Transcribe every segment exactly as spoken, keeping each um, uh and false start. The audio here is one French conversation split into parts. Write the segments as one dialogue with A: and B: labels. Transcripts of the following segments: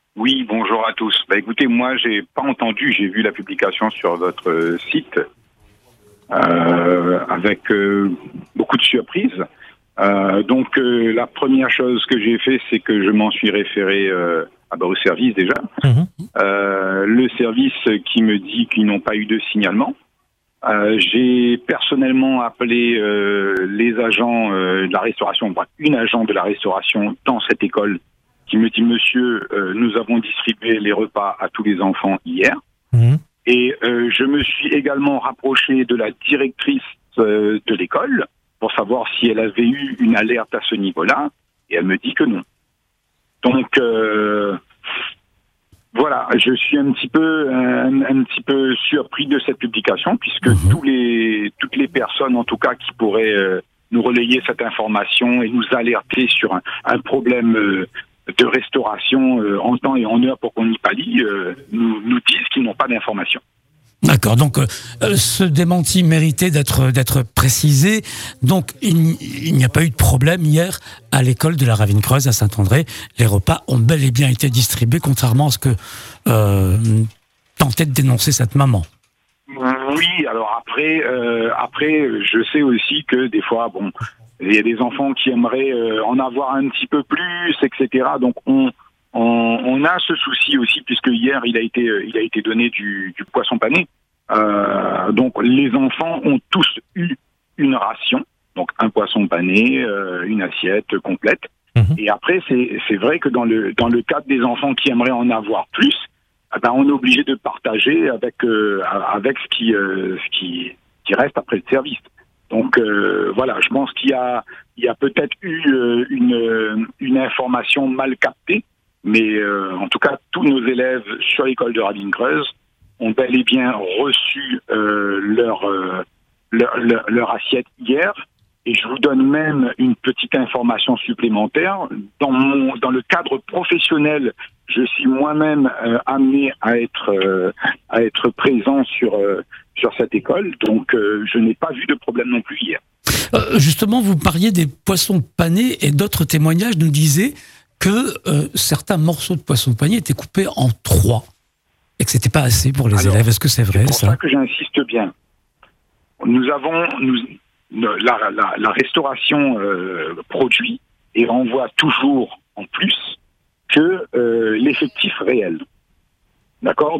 A: Oui, bonjour à tous. Bah, écoutez, moi, j'ai pas entendu, j'ai vu la publication sur votre euh, site euh, avec euh, beaucoup de surprises. Euh, donc, euh, la première chose que j'ai fait, c'est que je m'en suis référé euh, ah bah, au service déjà.
B: Mmh.
A: Euh, le service qui me dit qu'ils n'ont pas eu de signalement. Euh, j'ai personnellement appelé euh, les agents euh, de la restauration, enfin, une agent de la restauration dans cette école qui me dit « Monsieur, euh, nous avons distribué les repas à tous les enfants hier.
B: Mmh. » Et
A: euh, je me suis également rapproché de la directrice euh, de l'école pour savoir si elle avait eu une alerte à ce niveau-là, et elle me dit que non. Donc, euh, voilà, je suis un petit peu un, un petit peu surpris de cette publication, puisque mmh. tous les, toutes les personnes, en tout cas, qui pourraient euh, nous relayer cette information et nous alerter sur un, un problème euh, de restauration euh, en temps et en heure pour qu'on y pallie, euh, nous, nous disent qu'ils n'ont pas d'informations.
B: D'accord, donc euh, ce démenti méritait d'être d'être précisé. Donc il, il n'y a pas eu de problème hier à l'école de la Ravine-Creuse à Saint-André. Les repas ont bel et bien été distribués, contrairement à ce que euh, tentait de dénoncer cette maman.
A: Oui, alors après, euh, après, je sais aussi que des fois, bon, il y a des enfants qui aimeraient euh, en avoir un petit peu plus, et cetera. Donc on On, on a ce souci aussi, puisque hier il a été, il a été donné du, du poisson pané. Euh, donc les enfants ont tous eu une ration, donc un poisson pané, euh, une assiette complète. Mmh. Et après, c'est, c'est vrai que dans le, dans le cadre des enfants qui aimeraient en avoir plus, eh ben, on est obligé de partager avec, euh, avec ce qui, euh, ce qui, qui reste après le service. Donc euh, voilà, je pense qu'il y a, il y a peut-être eu euh, une, une information mal captée. Mais euh, en tout cas, tous nos élèves sur l'école de Ravine-Creuse ont bel et bien reçu euh, leur, euh, leur, leur, leur assiette hier. Et je vous donne même une petite information supplémentaire. Dans, mon, dans le cadre professionnel, je suis moi-même euh, amené à être, euh, à être présent sur, euh, sur cette école. Donc, euh, je n'ai pas vu de problème non plus hier.
B: Euh, justement, vous parliez des poissons panés et d'autres témoignages nous disaient que euh, certains morceaux de poisson pané étaient coupés en trois et que c'était pas assez pour les
A: Alors,
B: élèves. Est-ce que c'est vrai,
A: ça ? C'est pour
B: ça
A: ça que j'insiste bien. Nous avons nous, la, la, la restauration euh, produit et renvoie toujours en plus que euh, l'effectif réel. D'accord ?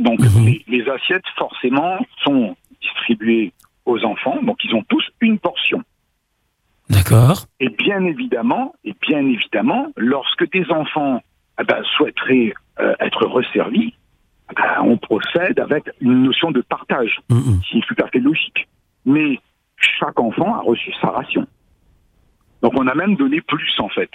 A: Donc mmh. les, les assiettes forcément sont distribuées aux enfants, donc ils ont tous une portion.
B: D'accord.
A: Et bien évidemment, et bien évidemment, lorsque des enfants eh ben, souhaiteraient euh, être resservis, eh ben, on procède avec une notion de partage, mmh. qui est tout à fait logique. Mais chaque enfant a reçu sa ration. Donc on a même donné plus en fait.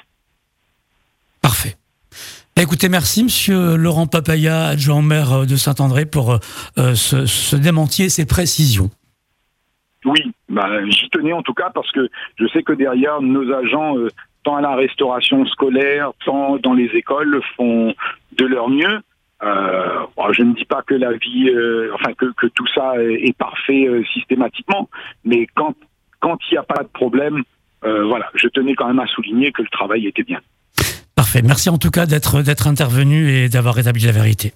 B: Parfait. Écoutez, merci Monsieur Laurent Papaya, adjoint au maire de Saint-André, pour euh, ce, ce démenti et ces précisions.
A: Oui, ben, j'y tenais en tout cas parce que je sais que derrière nos agents, euh, tant à la restauration scolaire, tant dans les écoles, font de leur mieux. Euh, bon, je ne dis pas que la vie, euh, enfin que, que tout ça est, est parfait euh, systématiquement, mais quand quand il n'y a pas de problème, euh, voilà, je tenais quand même à souligner que le travail était bien.
B: Parfait. Merci en tout cas d'être d'être intervenu et d'avoir rétabli la vérité.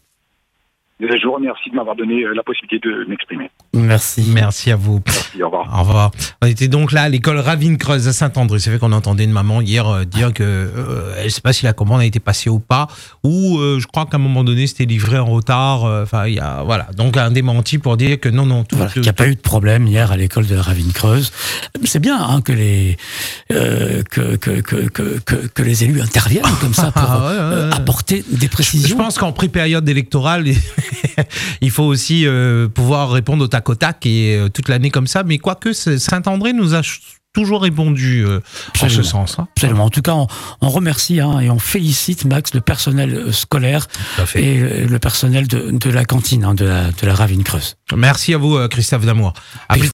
A: Je vous remercie de m'avoir donné la possibilité de m'exprimer.
B: Merci.
C: Merci à vous.
A: Merci, au revoir.
C: Au revoir. On était donc là à l'école Ravine-Creuse à Saint-André. C'est vrai qu'on entendait une maman hier euh, dire que euh, elle ne sait pas si la commande a été passée ou pas, ou euh, je crois qu'à un moment donné c'était livré en retard. Enfin, euh, il y a voilà donc un démenti pour dire que non non. Tout,
B: voilà,
C: tout,
B: qu'il n'y a
C: tout,
B: pas eu de problème hier à l'école de la Ravine-Creuse. C'est bien hein, que les euh, que, que, que que que que les élus interviennent comme ça pour
C: ah, ouais, ouais,
B: euh,
C: ouais.
B: apporter des précisions.
C: Je, je pense qu'en pré-période électorale, il faut aussi euh, pouvoir répondre au tac au tac et euh, toute l'année comme ça. Mais quoique Saint-André nous a ch- toujours répondu euh, en ce sens. Hein.
B: Absolument. En tout cas, on, on remercie hein, et on félicite Max, le personnel scolaire et le personnel de, de la cantine hein, de la, de la Ravine-Creuse.
C: Merci à vous, Christophe Damour. À plus